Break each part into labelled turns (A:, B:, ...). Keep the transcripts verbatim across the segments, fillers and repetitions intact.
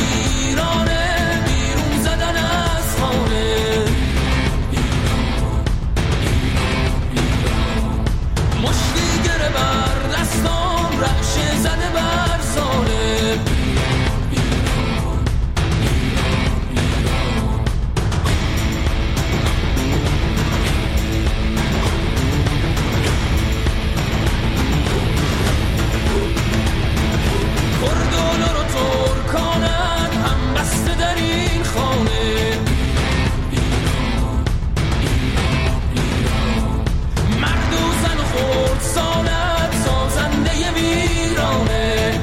A: ایرانه، بیرون زدن از خانه. مشتی گره بر دستام، رعشه زده بر ساله. کردولا رو ترکانن هم بسته در این خانه. مرد و زن و خورد سالت سازنده ویرانه.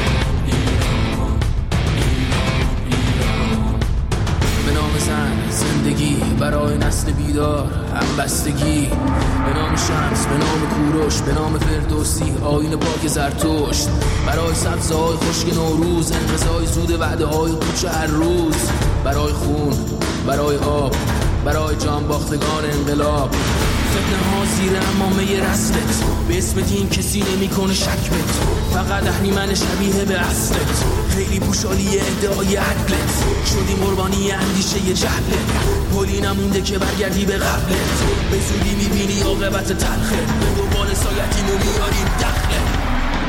A: به نام زن زندگی برای نسل بیدار، همبستگی به نام شمس، به نام کوروش، به نام فردوسی، آیین پاک زرتشت، برای سبزهای خشک نوروز، انقضای زود وعده های پوچ هر روز، برای خون، برای آب، برای جان باختگان انقلاب. فتنه ها زیر امامه رسلت، به اسم دین کسی نمی کنه شک بت، فقط اهریمن شبیه به اصلت، خیلی پوشالی ادعای عدلت، شدی قربانی اندیشه جهلت، پلی نمونده که برگردی به قبلت، به زودی میبینی عاقبت تلخت، به دنبال سایتیمو میاریم دخلت.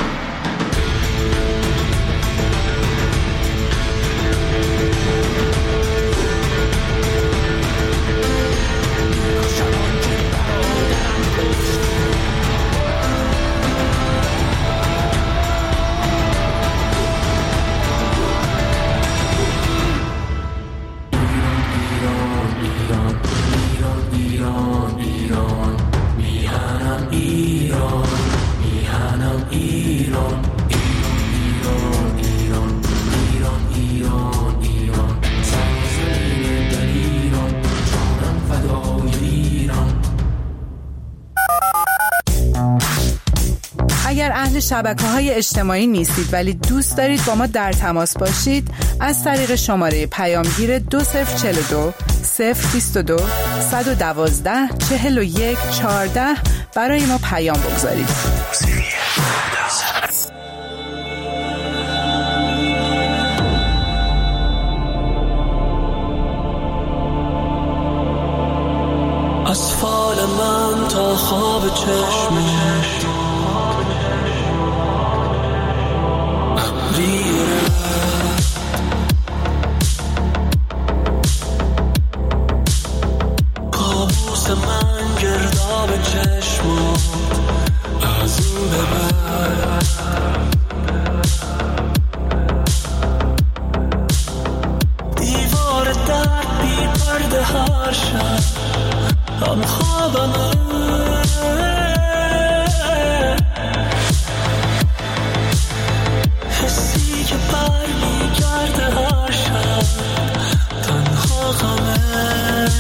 B: شبکه‌های اجتماعی نیستید ولی دوست دارید با ما در تماس باشید، از طریق شماره پیامگیر دو صفر چهل و دو صفر بیست و دو صد و دوازده چهل و یک چهارده برای ما پیام بگذارید.
A: از فال من تا خواب چشمش قابوس من گرداب چشمم از این به بعد دیوار در بی پرده هر شب هم خوابمه حسی که بر می گرده هر شب تنها غمه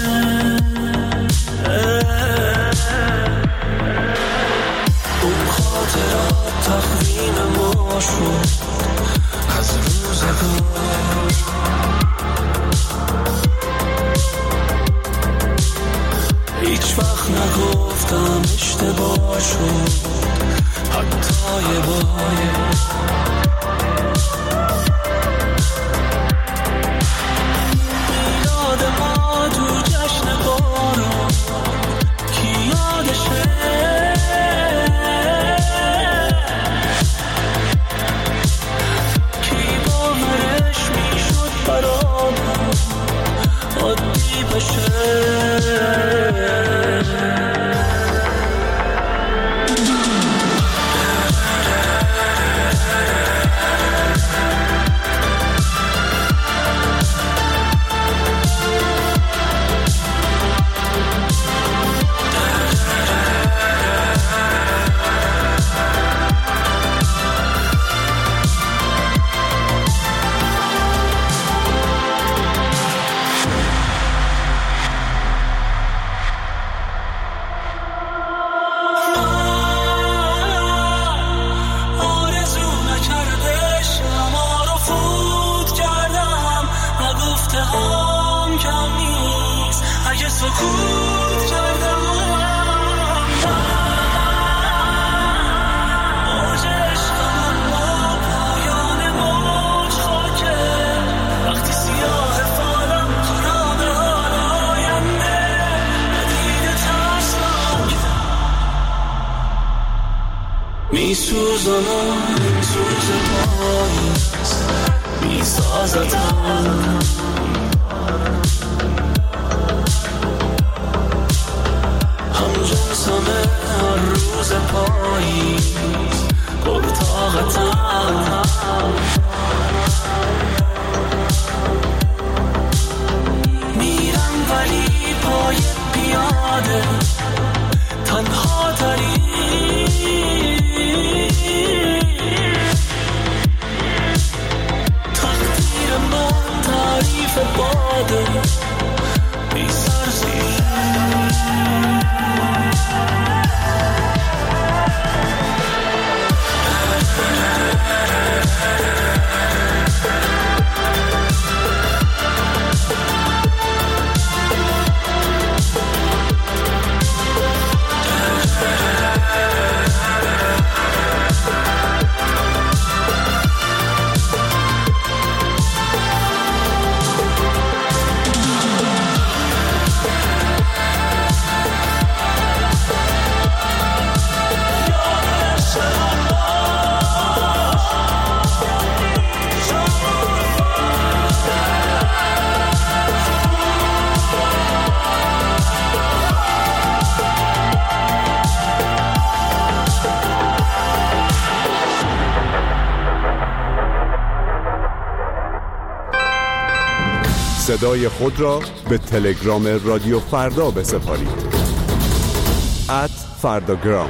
A: اون خاطرات تقویم ما شد از روزگار هیچ وقت نگفتم اشتباه شد حتی یه بار میلاد ما تو جشن بارون کی یادشه کی باوره
C: میسوزانم سوز پاییز میسازدم همجنسمه هر روز پاییز پرطاقتم میرم ولی پای پیاده تنها تری تقدیر من تعریف باده بی سرزیر
D: صدای خود را به تلگرام رادیو فردا بسپارید ات فرداگرام.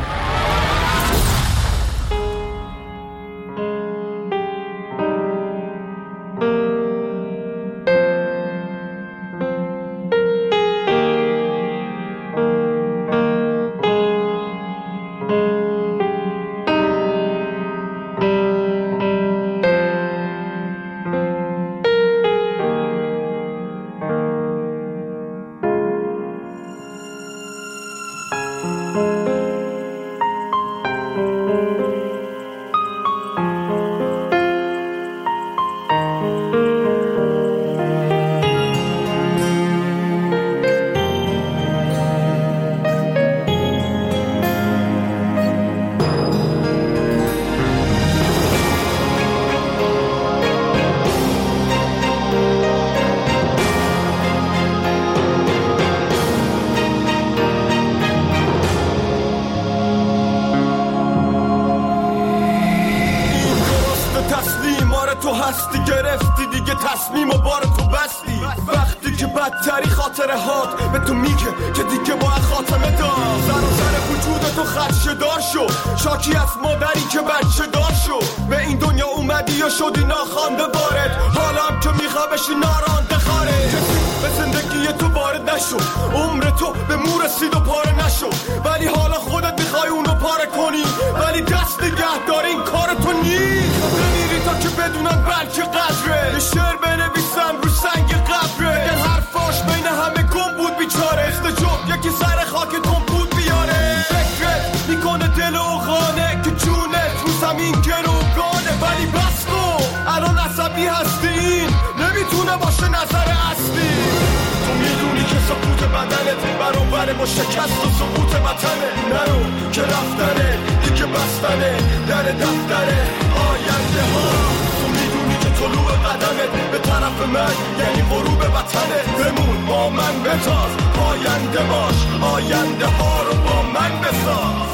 E: شکست و سقوط وطنه نرو که رفتنه دیگه بستنه در دفتره آینده ها تو میدونی که طلوع قدمت به طرف من یعنی غروب وطنه بمون با من بتاز آینده باش آینده ها رو با من بساز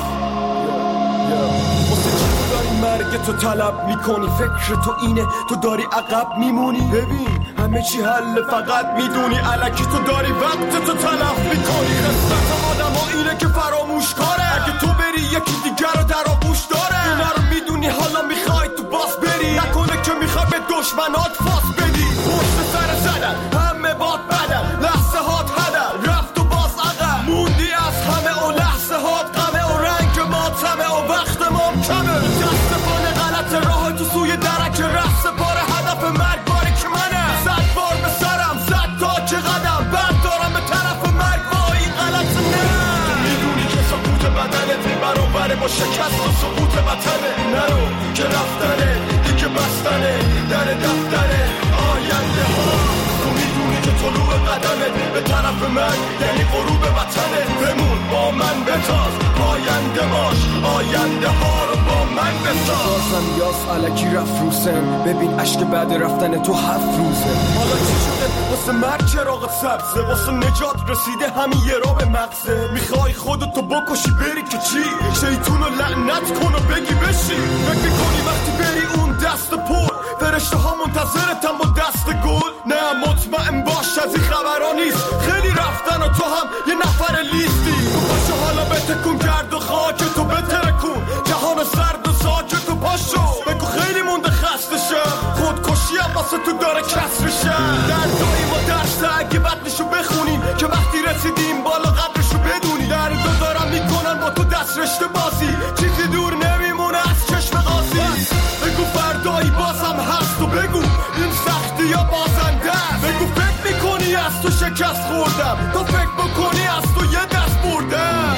E: واسه چی تو داری مرگ تو طلب میکنی فکر تو اینه تو داری عقب میمونی ببین همه چی حل فقط میدونی الکی تو داری وقت تو تلف میکنی قسمت آدم ها اینه که فراموش کاره اگه تو بری یکی دیگر رو در آغوش داره اینه رو میدونی حالا میخوای تو باز بری نکنه که میخوای به دشمنات فاس بدی پشت سر زدن همه باد بدن لحظه هات هدن رفت و باز عقل موندی از همه و لحظه هات غمه و رنگ ماتمه و وقت ما کمه دست بانه غلط راه تو سوی درک رفت پاره هدف مرگ باری که منه صد بار به سرم زد تا که قدم بعد دارم به طرف مرگ با این غلط نه تو میدونی که سقوط بدنت برابره با شکست و سقوط وطنه نرو که رفتنه دیگه بستنه در دفتره آینده ها تو میدونی که تو طلوع قدمت به طرف من یعنی غروب وطنت. بمون با من بتاز پاینده باش آینده ها رو با من بساز. بازم یاس علکی رفت روسن ببین عشق بعد رفتن تو هفت روزه. حالا چی شده واسه مرد چراغ سبزه واسه نجات رسیده همین یه را به مغزه. میخوای خودتو بکشی بری که چی شیطونو لعنت کن و بگی بشی. فکر کنی وقتی بری اون دست پر فرشته ها منتظرتن با دست گل. نه مطمئن باش از این خبرها نیست خیلی رفتن و تو هم یه نفر لیستی. تو پاشو حالا بتکون گرد و خاک تو بترکون جهان سرد و ساکت و پاشو بگو خیلی مونده خسته شم خودکشی هم واسه تو داره کسر شم. دردایی ما درسته اگه بدنشو بخونیم که وقتی رسیدیم بالا قدرشو بدونی. دردو دارم میکنن با تو دست رشته بازی چیزی دور نمیمونه از چشم قاضی. بگو فردایی بازم هست و بگو این سختی یا بازنده. بگو فکر میکنی از تو شکست خوردم تو فکر بکنی از تو یه دست بردم.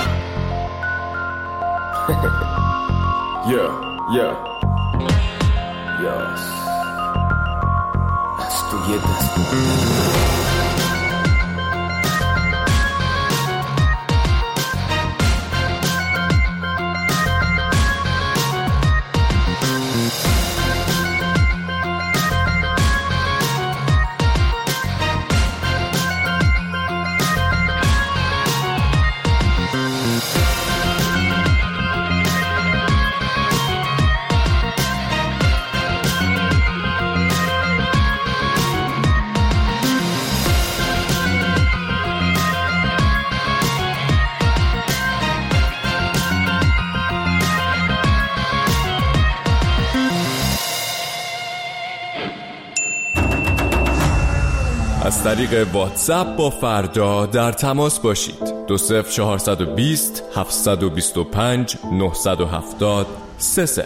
E: یا یا یاس از تو یه دست بردم.
F: از طریق واتساپ با فردا در تماس باشید. دو صفر چهارصد و بیست هفتصد و بیست و پنج نهصد و هفتاد سه صفر.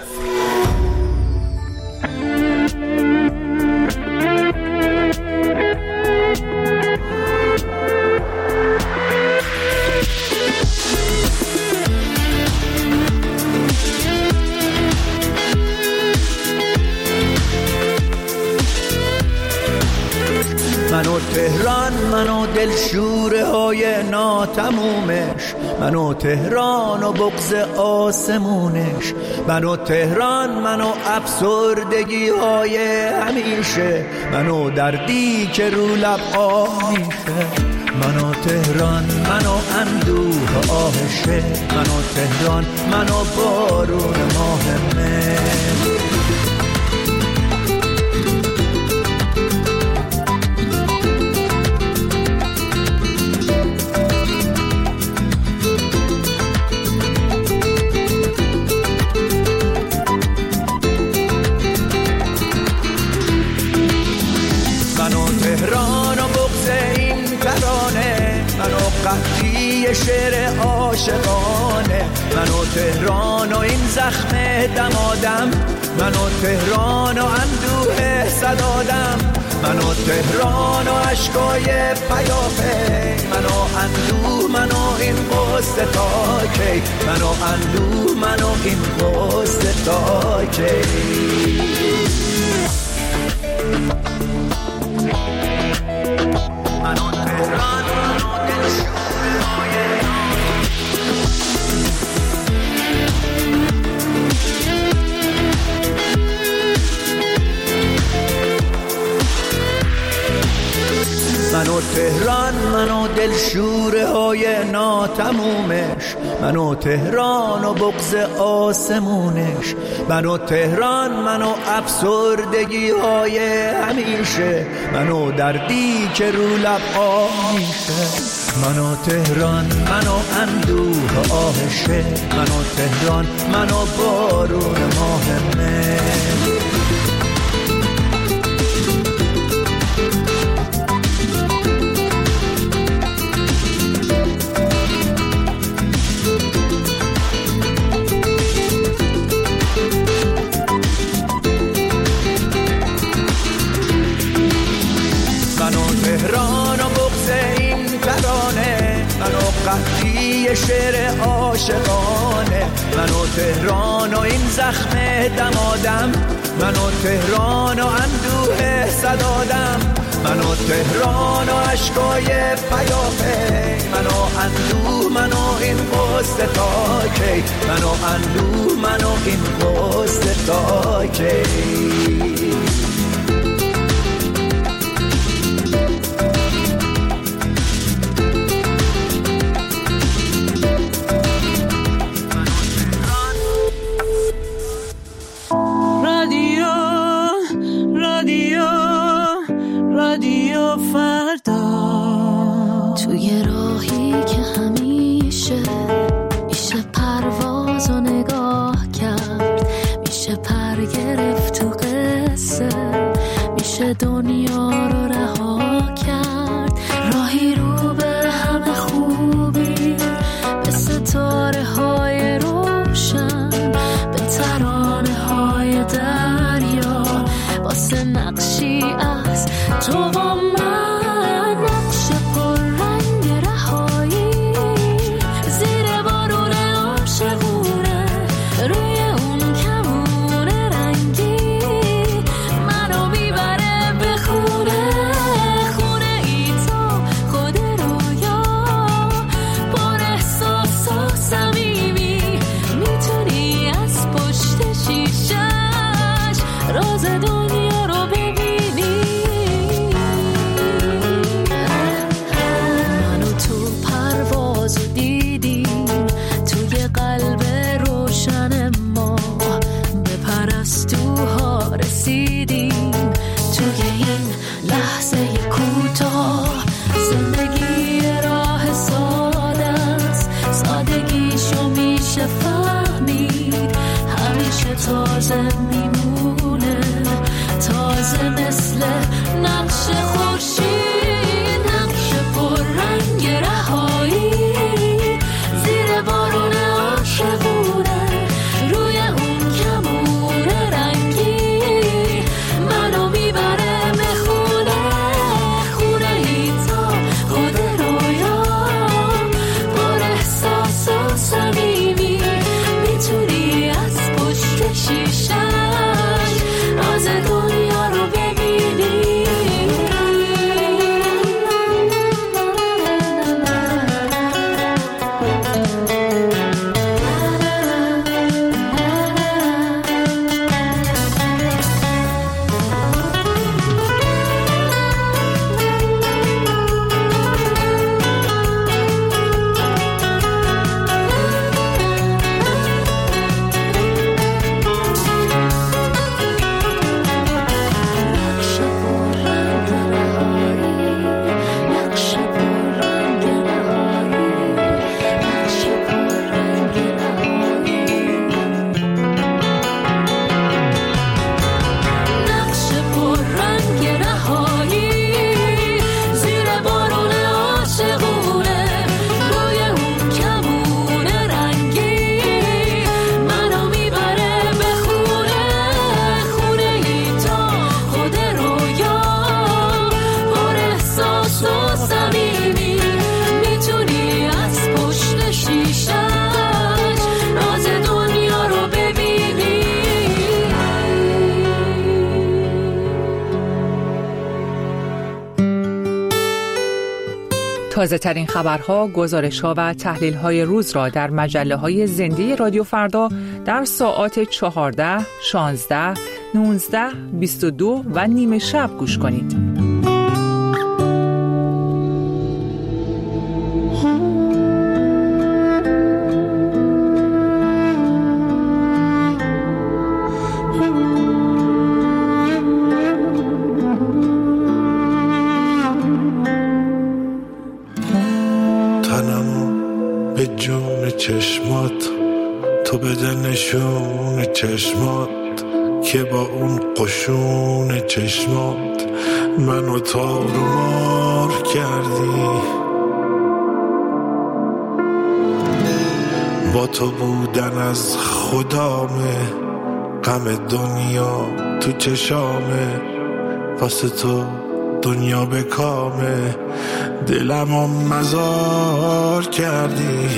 G: منو تهران منو دلشوره های ناتمومش. منو تهران و بغض آسمونش. منو تهران منو افسردگی های همیشه. منو دردی که رو لب آه میشه. منو تهران منو اندوه آهشه. منو تهران منو بارون ماهمه. تهران و بغض این ترانه. منو قحطی شعر عاشقانه. منو تهران و این زخم دمادم. منو تهران و اندوه صدادم. منو تهران و عشقای پیاپی. منو اندوه منو این قصه تا کی. منو اندوه منو این قصه تا کی. منو تهران منو دلشوره های منو تهران منو دلشوره های ناتمومش. منو تهران و بغض آسمونش. منو تهران منو افسردگی های همیشه. منو دردی که رو لب آه میشه. منو تهران منو اندوه آهشه. منو تهران منو بارون ماهمه. تهران و بغض این ترانه. منو قحطی شعر عاشقانه. منو تهران و این زخم دمادم. منو تهران و اندوه صدادم. من و تهران و عشقای پیاپی، من و اندوه، من و این قصه تا کی، من و اندوه، من و این قصه تا کی.
C: توی راهی که همیشه میشه پرواز و نگاه کرد، میشه پر گرفت تو قصه، میشه دنیا رو رها کرد. راهی رو به همه خوبی، به ستاره های روشن، به ترانه های دریا، واسه نقشی از تو و من. تازه میمونه، تازه مثل نقش خورشید، نقش پر رنگ رهایی، زیر بارون عاشقونه، روی اون کمون رنگی، منو میبره به خونه، خونه ای تا خود رویا، پر احساس و صمیمی، میتونی از شیشش راز دنیا رو ببینی.
B: تازه ترین خبرها، گزارش‌ها و تحلیل‌های روز را در مجله‌های زنده رادیو فردا در ساعات چهارده، شانزده، نوزده، بیست و دو و نیمه شب گوش کنید.
H: به جون چشمات تو بده نشون چشمات که با اون قشون چشمات منو تار و مار کردی. با تو بودن از خدامه، غم دنیا تو چشامه، واسه تو دنیا به کامه، دلمو مزار کردی.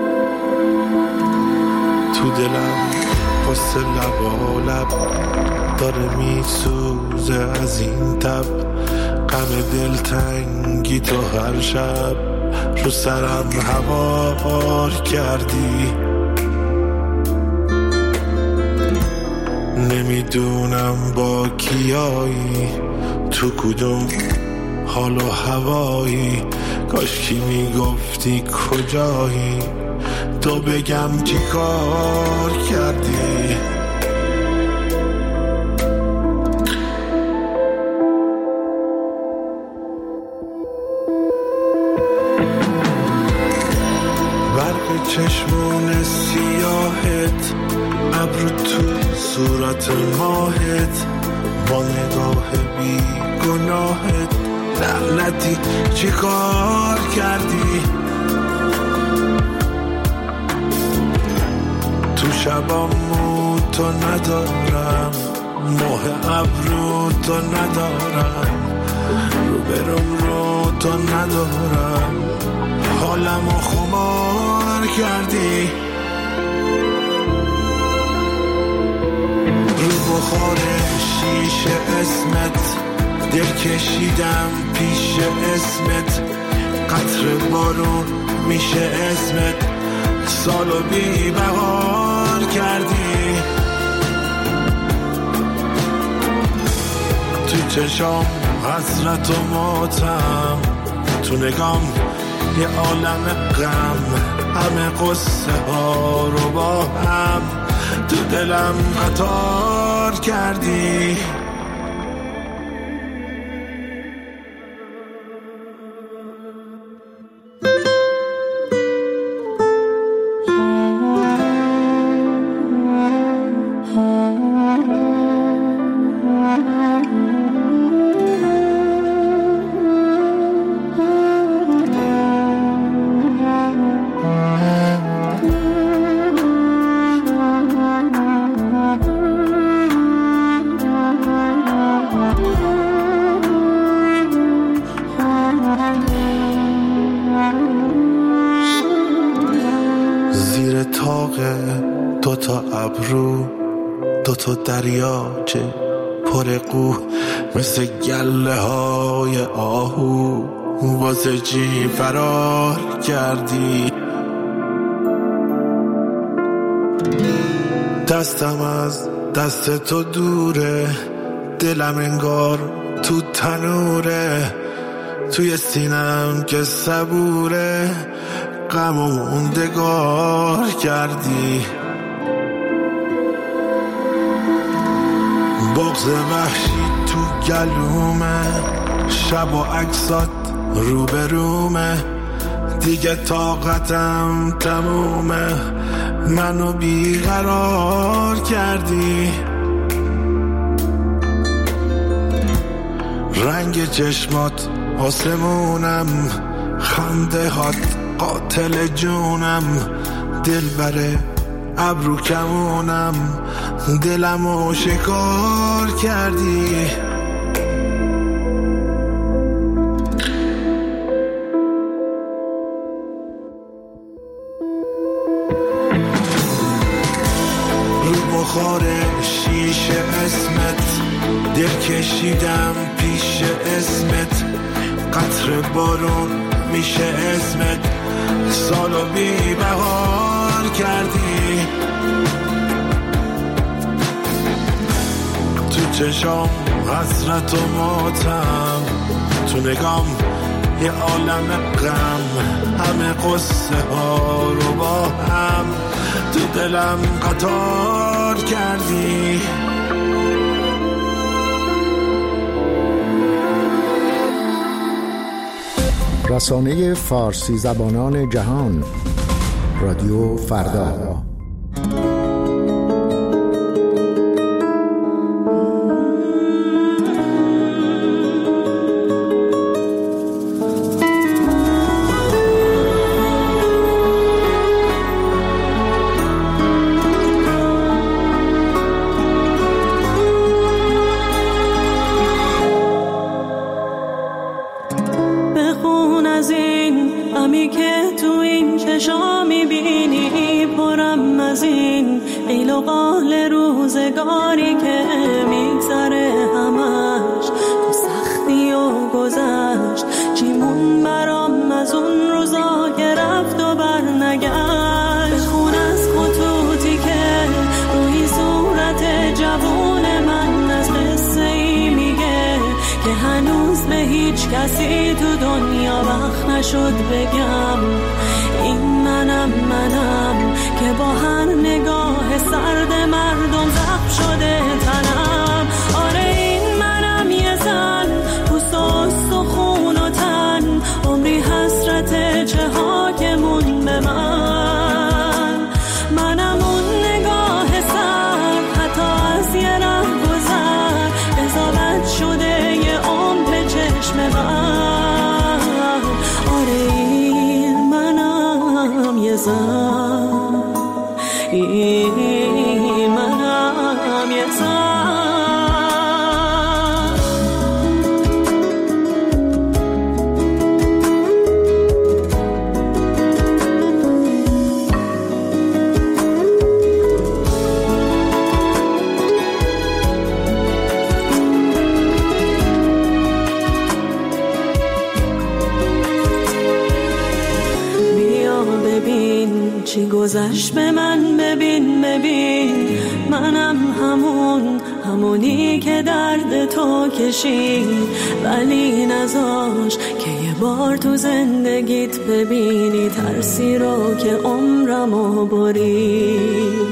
H: تو دلم واسه لب و لب داره میسوزه از این تب، غم دلتنگی تو هر شب رو سرم هوار کردی. نمیدونم با کیایی، تو کدوم حال و هوایی، کاش کی میگفتی کجایی، تو بگم چی کار کردی. برق چشمون سیاهت، ابرو تو صورت ماهت، با نگاه بی گناهت، لعنتی چی کار کردی. تو شبامو تو ندارم، ماه ابرو تو ندارم، رو برم رو تو ندارم، حالمو خمار کردی. رو بخار شیشه اسمت، دل کشیدم پیش اسمت، قطر بارون میشه اسمت، سالو بی بهار کردی. تو چشام حسرت و ماتم، تو نگام یه عالم غم، همه قصه ها رو با هم تو دلم قطار کردی. دوتا ابرو دوتا دریاچه پر قو، مثل گله های آهو واسه چی فرار کردی. دستم از دست تو دوره، دلم انگار تو تنوره، توی سینم که صبوره، غم و موندگار کردی. بغض وحشی تو گلومه، شب و عکسات روبرومه، دیگه طاقتم تمومه، منو بیقرار کردی. رنگ چشمات آسمونم، خنده هات قاتل جونم، دل بره ابرو کمونم، دلمو شکار کردی. رو بخار شیشه اسمت، دل کشیدم پیش اسمت، قطر بارون میشه اسمت، سالو بی بهار کردی. تو چشام حسرت و ماتم، تو نگام یه عالم غم، همه قصه ها رو با هم تو دلم قطار کردی.
I: رسانه فارسی زبانان جهان، رادیو فردا.
C: قیل و قال روزگاری که می هیچ کسی تو دنیا وقت نشد بگم این منم منم که با هر نگاه سرد مردم زخم شده تنم. آره این منم یه زن پوست و سخون و تن، عمری حسرت چه ها که مون به من. منم اون نگاه سر حتی از یه ره گذر قضاوت شده یه عمر به چشم من. آره این منم یه زن، این منم یه زن. چی گذشت به من ببین ببین، منم همون همونی که درد تو کشید ولی نذاش که یه بار تو زندگیت ببینی ترسی رو که عمرمو برید.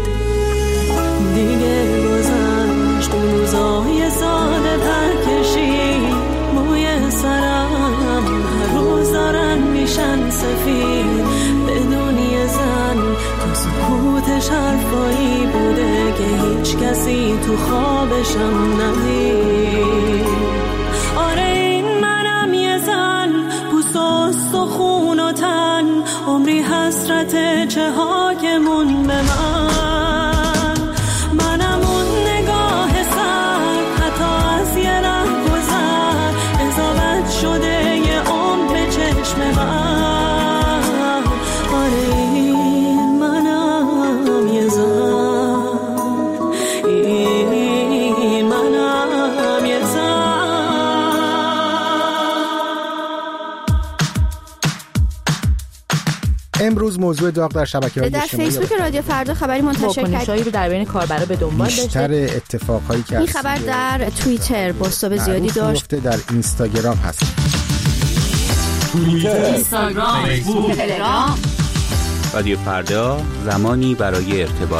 C: دیگه گذشت اون روزای ساده پر کشید، موی سرم هر روز دارن میشن سفید. بدون یه زن تو سکوتش حرفایی بوده که هیچ کسی تو خوابشم ندید. آره این منم یه زن پوست و سخون و تن، عمری حسرت چه ها که مون به من. منم اون نگاه سر حتی از یه ره گذر قضاوت شده یه عمر به چشم من. آره این منم یه زن، این منم یه زن.
I: امروز موضوع داغ در شبکه‌های اجتماعی
J: در فیسبوک رادیو فردا خبری منتشر کرد
B: واکنشایی رو در بین کاربرا به دنبال داشته.
I: بیشتر اتفاقایی که
J: این خبر در توییتر بازتاب زیادی داشت.
I: در اینستاگرام هست.
K: توییتر، اینستاگرام، فیسبوک، تلگرام. رادیو فردا، زمانی برای ارتباط.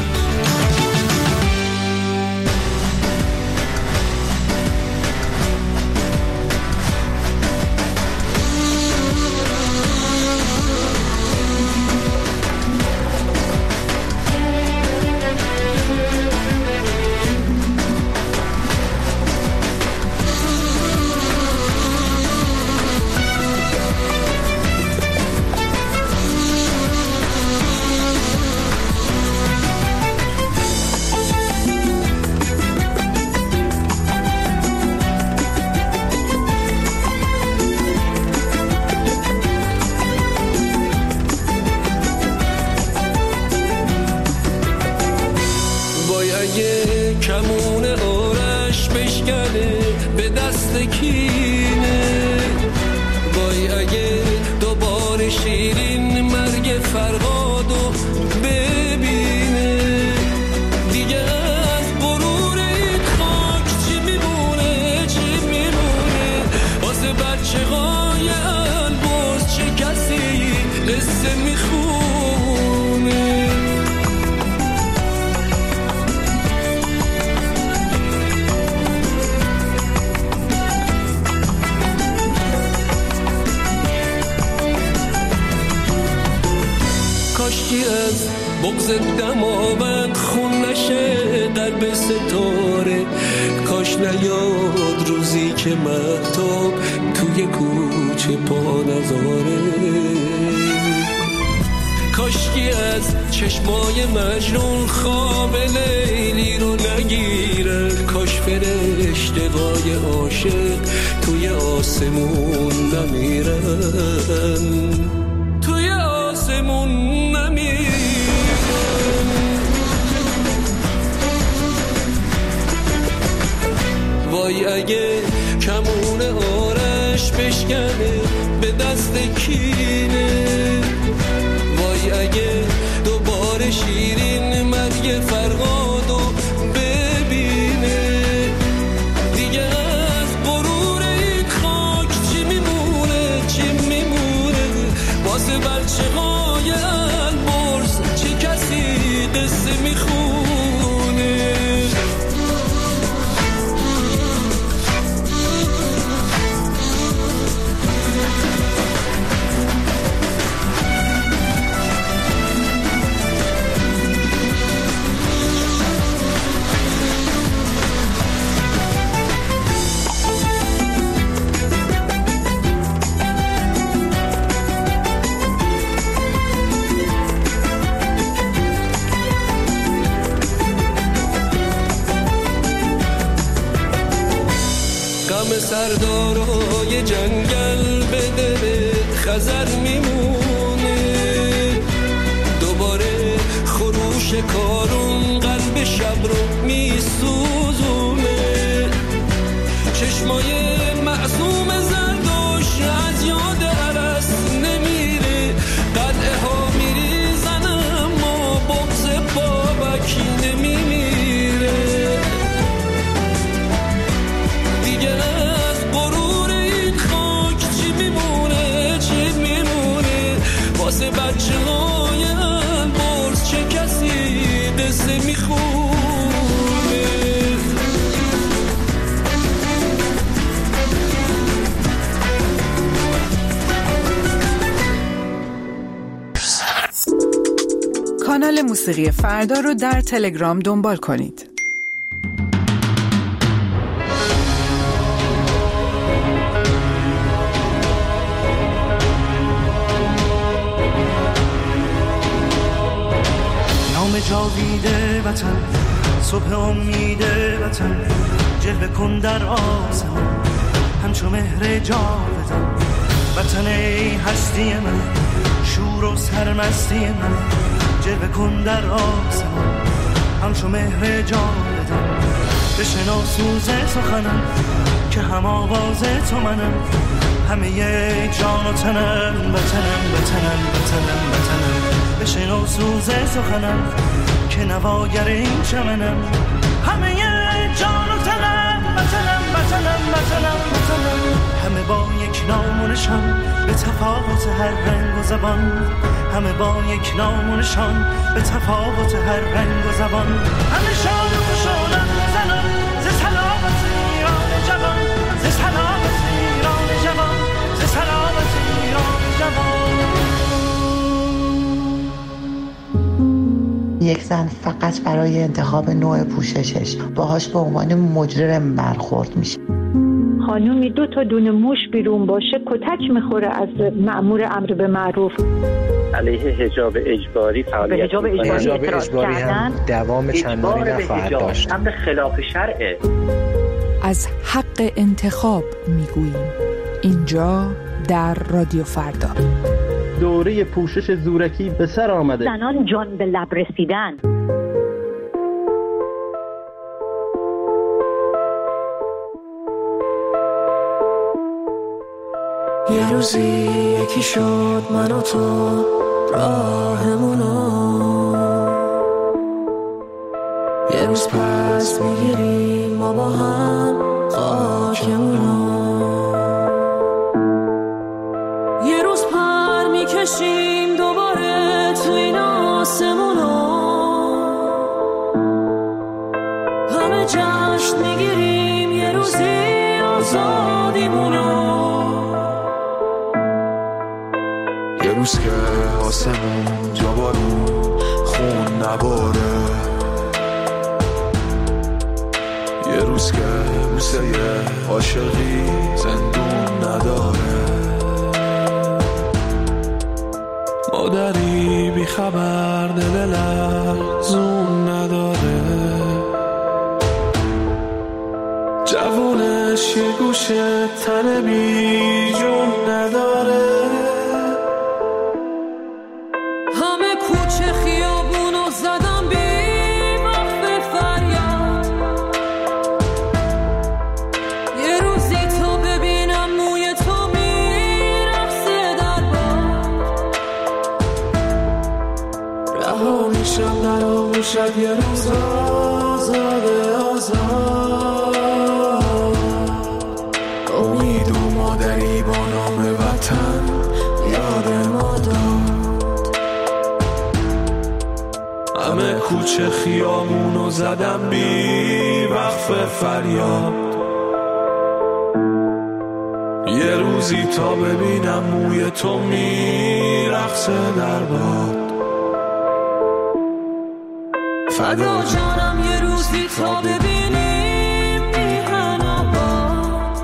A: کاشکی از بغض دماوند خون نشه قلب ستاره، کاش نیاد روزی که مهتاب توی کوچه پا نذاره. کاشکی از چشمای مجنون خواب لیلی رو نگیره، کاش فرشته‌های عاشق توی آسمون نمیرن، توی آسمون نمیرن. وای اگه کمون آرش بشکنه به دست کینه، وای اگه دوباره شیرین مرگ فرهادو ببینه، دیگه از غرور این خاک نم سردارای جنگل به دل خزر میمونه، دوباره خروش کارون قلب شب رو میسوزونه، چشمای معصوم زردوش از یاد عرس نمیره، قلعه ها میریزن اما بغض بابکی نمیمیره، دیگه از غرور این خاک چی میمونه چی میمونه، واسه بچه های البرز چه کسی قصه میخونه.
B: کانال موسیقی فردا رو در تلگرام دنبال کنید.
G: نام جاویده وطن، صبح امید وطن، جلوه کن در آسمان همچو مهر جاودان، وطن ای هستی من، شور و سرمستی من، جلوه کن در آسمان همچو مهر جاودان، بشنو سوز سخنم که هم آواز تو منم، همه جان و تنم وطنم وطنم وطنم وطنم، بشنو سوز سخنم که نواگر این چمنم، همه جان و تنم وطنم وطنم وطنم وطنم، همه با یک نام و نشان به تفاوت هر رنگ و زبان، همه با یک نام و نشان به تفاوت هر رنگ و زبان، همه شان و شانم زنان ز سلامت ایران جوان، ز سلامت ایران جوان، ز سلامت ایران جوان.
L: یک زن فقط برای انتخاب نوع پوششش باهاش به عنوان مجرم برخورد میشه.
M: خانومی دو تا دونه موش بیرون باشه کتک میخوره از مأمور امر به معروف.
N: علیه حجاب اجباری فعالیت
M: حجاب اجباری,
N: حجاب
M: اجباری هم
O: دوام چندانی نخواهد داشت.
N: امر خلاف شرعه.
P: از حق انتخاب میگوییم اینجا در رادیو فردا.
Q: دوره پوشش زورکی به سر آمده.
M: زنان جان به لب رسیدن.
C: یه روزی یکی شد من و تو راهمونو، یه روز پس میگیریم ما با هم خاکمونو، یه روز پر میکشیم دوباره تو این آسمونو، همه جشن میگیریم یه روزی آزادیمونو،
R: یه روز که آسمون جا بارون خون نباره، یه روز که بوسه عاشقی زندون نداره، مادری بی خبر دل لرزون نداره، جوونش یه گوشه تن بی جون نداره،
C: همه کوچه خیابونو زدم بی وقف فریاد، یه روزی تو ببینم موی تو میرقصه در باد، رها میشم در آغوشت یه روز آزاده آزاد،
R: امید و مادری با نام وطن یاد ما داد، همه کوچه خیامونو زدم بی وقف فریاد، یه روزی تا ببینم موی تو میرقصه در باد،
C: فدا جانم یه روزی تا ببینیم میهن آباد،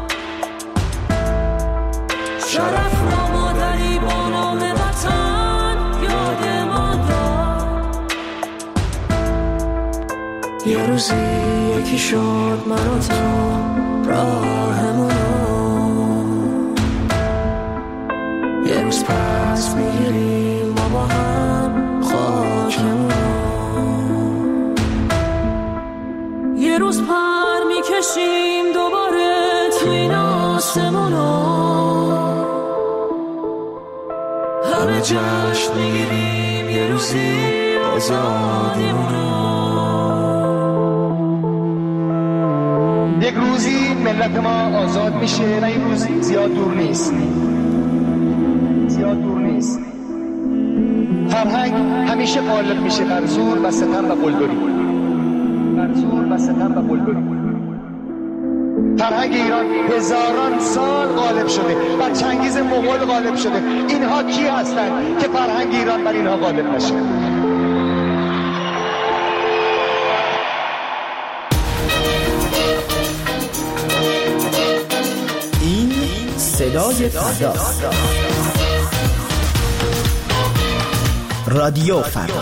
C: شرف را مادری با نام وطن یاد ما داد، یه روزی یکی شد من و تو راهمون، آسمونو همه جشن میگیریم یه روزی آزادیمونو.
S: یک روزی ملت ما آزاد میشه و این روزی زیاد دور نیست، زیاد دور نیست. فرهنگ همیشه غالب میشه بر زور و ستم و قلدری، بر زور و ستم و قلدری. فرهنگ ایران هزاران سال غالب شده، بر چنگیز مغول غالب شده. اینها کی هستند که فرهنگ ایران بر اینها غالب نشه؟
T: این صدای فردا، رادیو فردا.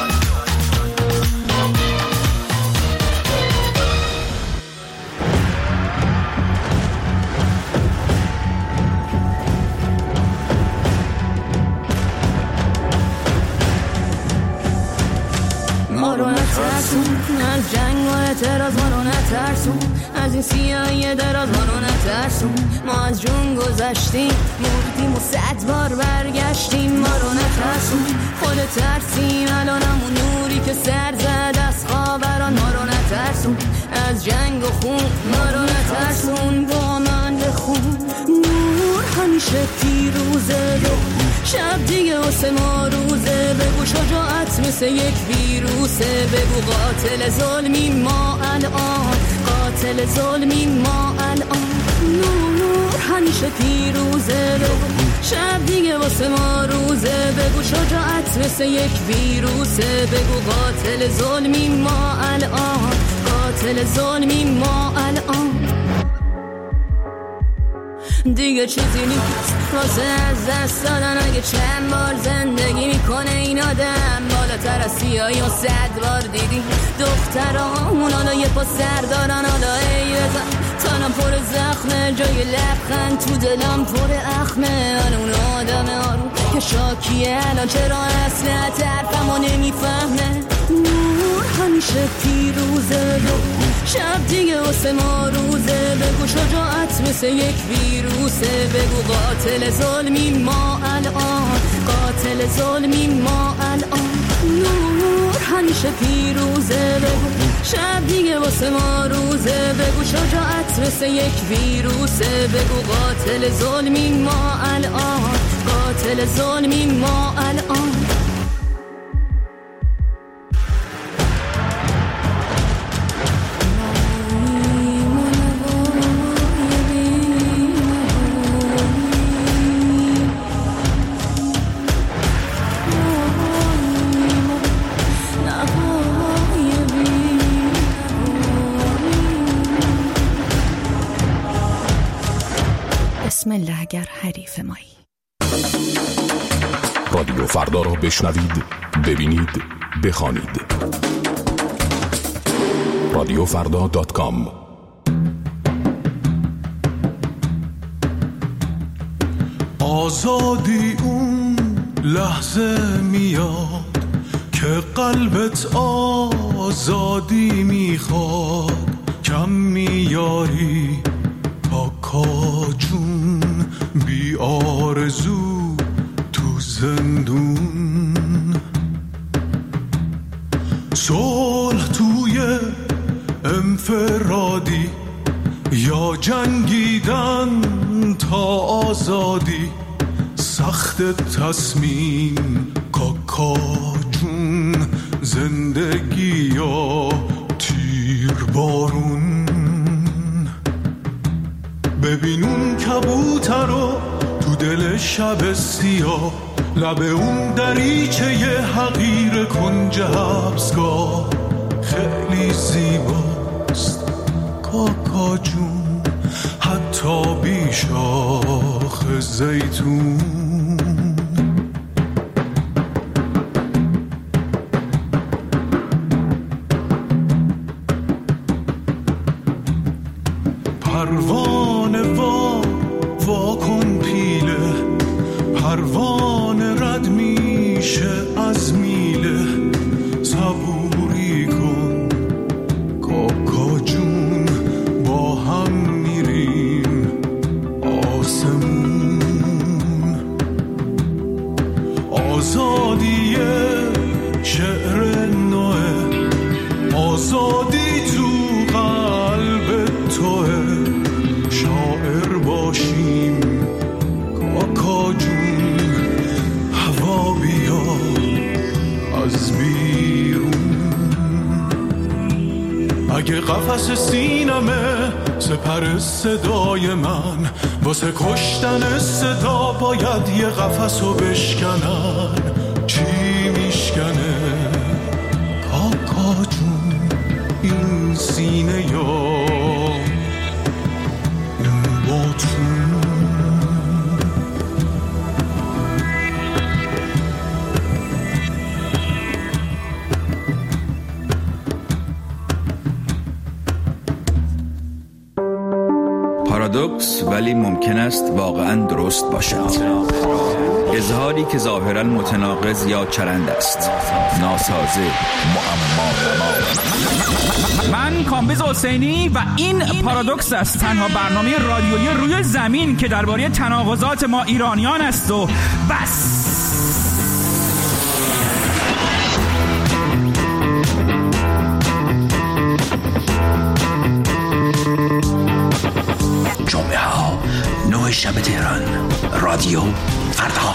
C: ما رو نترسون از جنگ و اعتراض، ما رو نترسون از این سیاهی دراز، ما رو نترسون. ما از جون گذشتیم مردیم و صد بار برگشتیم. ما رو نترسون خود ترسیم الان همون نوری که سر زد از خوابران. ما رو نترسون از جنگ و خون، ما رو نترسون با من بخون. نور همیشه پیروزه، شب دیگه واسه ما روزه. بگو شجاعت مثل یک ویروسه، بگو قاتل ظلمی ما الان، قاتل ظلمی ما الان. نور همیشه پیروزه، بگو شب دیگه واسه ما روزه. بگو شجاعت مثل یک ویروسه، بگو قاتل ظلمی ما الان، قاتل ظلمی ما الان. دیگه چیزی نیست واسه از دست دادن، اگه چند بار زندگی میکنه این آدم. بالاتر از سیاهی و صد بار دیدی دخترامون حالا یه پا سر دارن. حالا ای بزن تنم پر زخمه، جای لبخند تو دلم پر اخمه. من اون آدم آروم که شاکیه الان چرا اصلا طرفمو نمیفهمه. نور همیشه پیروزه، شب دیگه واسه ما روزه. بگو شجاعت مثل یک ویروسه، بگو قاتل ظلمی ما الان، قاتل ظلمی ما الان. نور همیشه پیروزه، بگو شب دیگه واسه ما روزه. بگو شجاعت مثل یک ویروسه، بگو قاتل ظلمی ما الان، قاتل ظلمی ما الان.
B: بسم الله اگر حریف مایی.
U: رادیو فردا را بشنوید، ببینید، بخوانید. رادیو فردا دات کام.
H: آزادی اون لحظه میاد که قلبت آزادی میخواد. کم میاری پاکا جون بی آرزو تو زندون. صلح توی انفرادی یا جنگیدن تا آزادی. سخت تصمیم کاکا جون، زندگی یا تیر بارون. ببین اون کبوتر رو تو دل شب سیاه، لب اون دریچه ی حقیر کنج حبسگاه. خیلی زیباست کاکا جون، حتی بی شاخ زیتون. پروانه وا وا کن پیله، پروانه رد میشه از میله. صبوری کن کاکا جون، با هم میریم قفس سینمه سپر صدای من، واسه کشتن صدا باید یه قفسو بشکنن. چی میشکنه آقا جون این سینه یا این باتون؟
K: پارادوکس ولی ممکن است واقعا درست باشد. اظهاری که ظاهرا متناقض یا چرند است، ناسازه، معما.
D: من کامبیز حسینی و این پارادوکس است، تنها برنامه رادیویی روی زمین که درباره تناقضات ما ایرانیان است و بس.
T: جمعه ها نه شب تهران، رادیو فردا.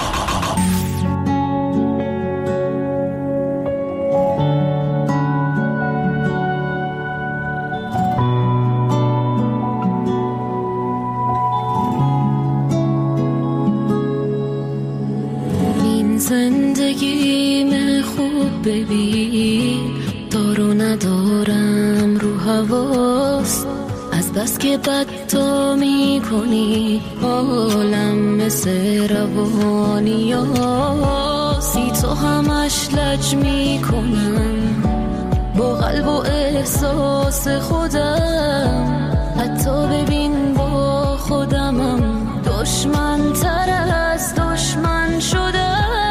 C: این زندگیم خوب ببین، دارو ندارم رو حواست، از بس که بد تو می کنی عالم مثل روانی هستی، تو همش لج می کنم با قلب و احساس خودم، حتی ببین با خودمم دشمن تر از دشمن شدم.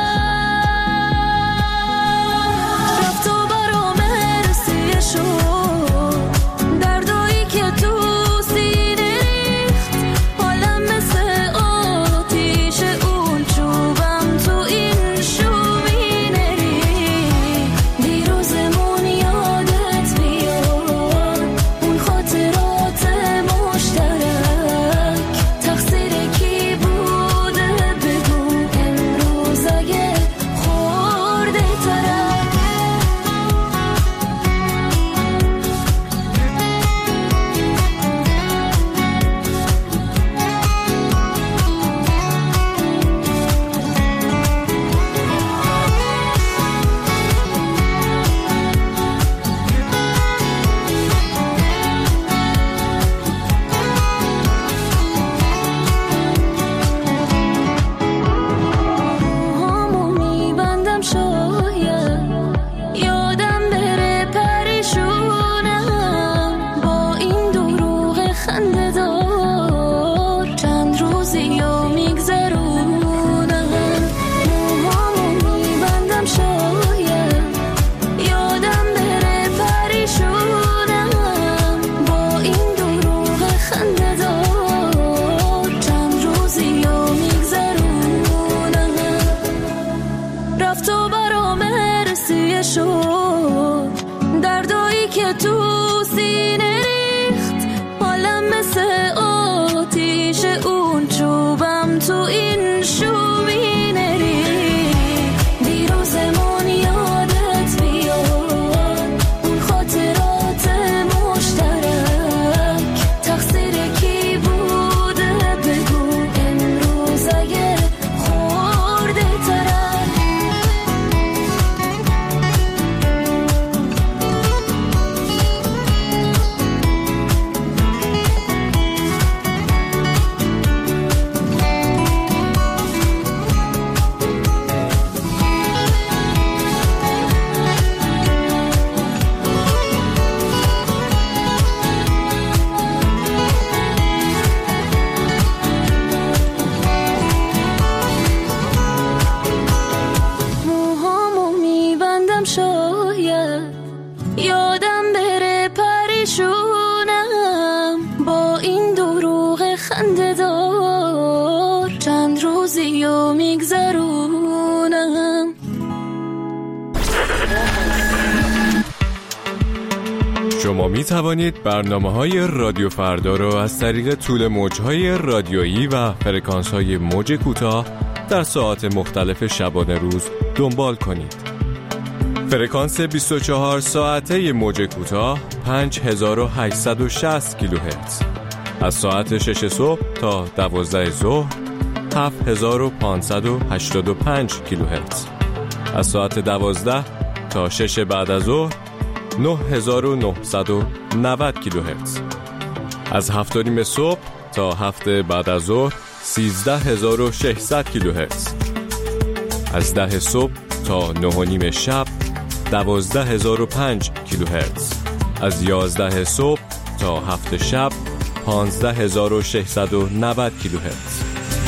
C: رفت و برام رسیه شد دردایی که تو
F: شما می توانید برنامه‌های رادیو فردا را از طریق طول موج‌های رادیویی و فرکانس‌های موج کوتاه در ساعات مختلف شبانه روز دنبال کنید. فرکانس بیست و چهار ساعته موج کوتاه پنج هزار و هشتصد و شصت کیلوهرتز. از ساعت شش صبح تا دوازده ظهر هفت هزار و پانصد و هشتاد و پنج کیلوهرتز. از ساعت دوازده تا شش بعد از ظهر نه هزار و نهصد و نود کیلوهرتز. از هفت و نیم صبح تا هفت بعد از ظهر سیزده هزار و ششصد کیلوهرتز. از ده صبح تا نه و نیم شب دوازده هزار و پنج کیلوهرتز. از یازده صبح تا هفت شب پانزده هزار و ششصد و نود کیلوهرتز.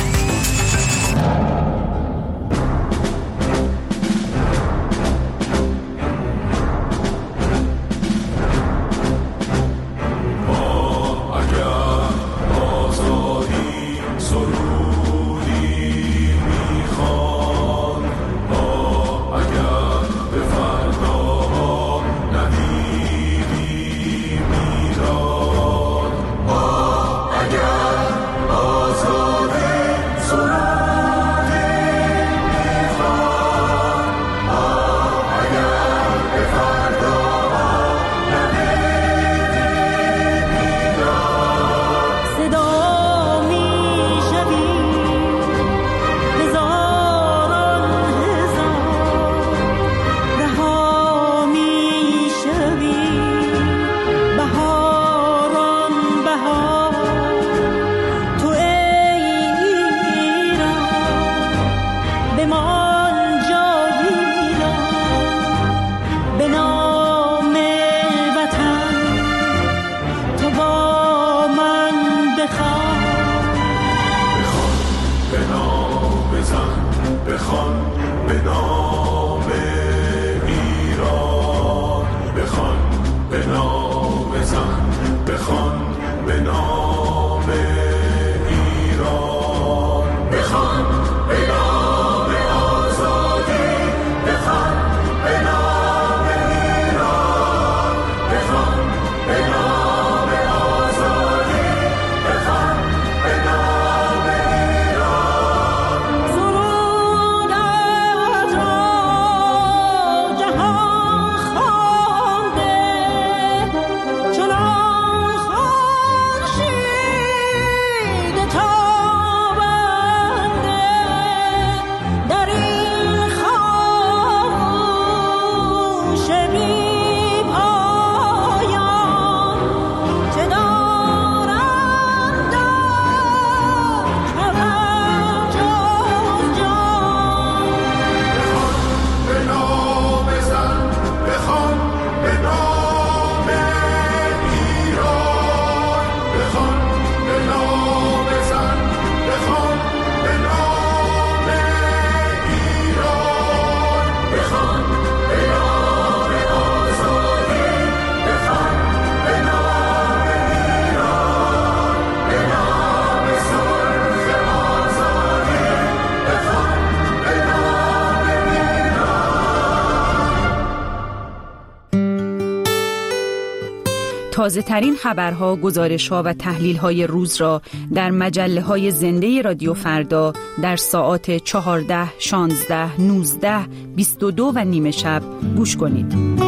E: تازه ترین خبرها، گزارش‌ها و تحلیل‌های روز را در مجله‌های زنده رادیو فردا در ساعات چهارده، شانزده، نوزده، بیست و دو و نیمه شب گوش کنید.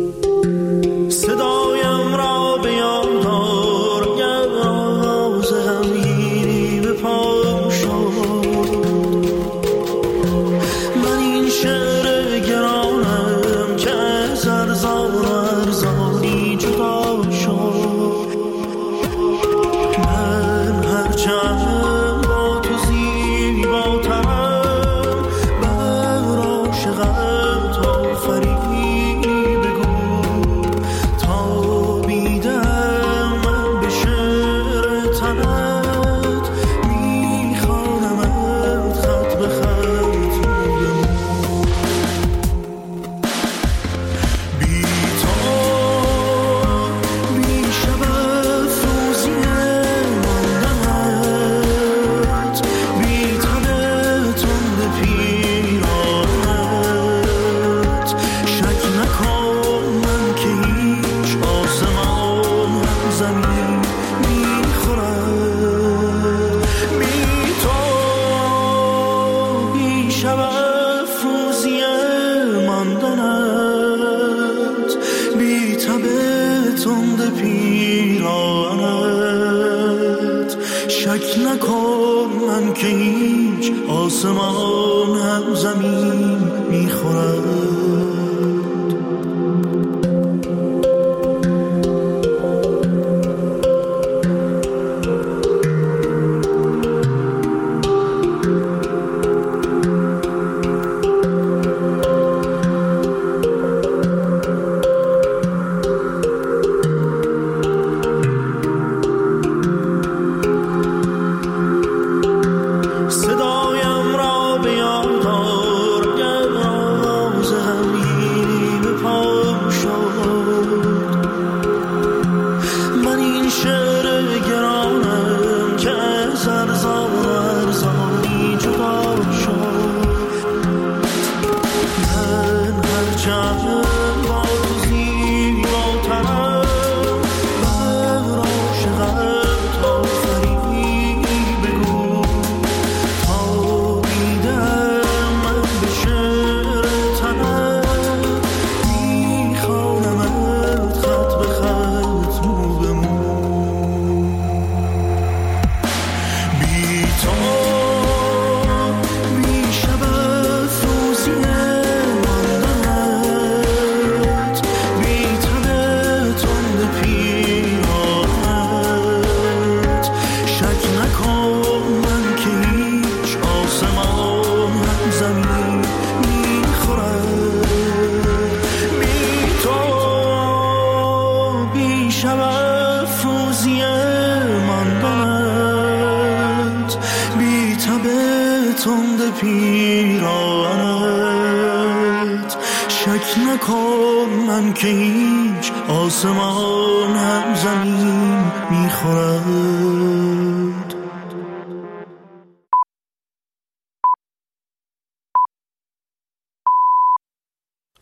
R: صدایم را بیان دار،
H: آسمان هم زمین میخورد. پیرانت شک نکن من که هیچ آسمان هم زمین میخورد.